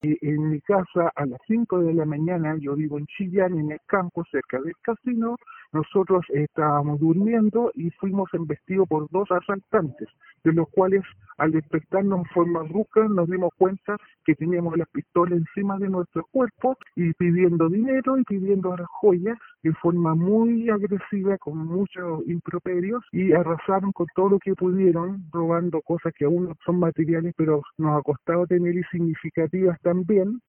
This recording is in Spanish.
en mi casa a las 5 de la mañana, yo vivo en Chillán, en el campo, cerca del casino, nosotros estábamos durmiendo y fuimos embestidos por dos asaltantes, de los cuales al despertarnos en forma brusca nos dimos cuenta que teníamos las pistolas encima de nuestro cuerpo y pidiendo dinero y pidiendo las joyas de forma muy agresiva, con muchos improperios, y arrasaron con todo lo que pudieron, robando cosas que aún no son materiales, pero nos ha costado tener y significativas también.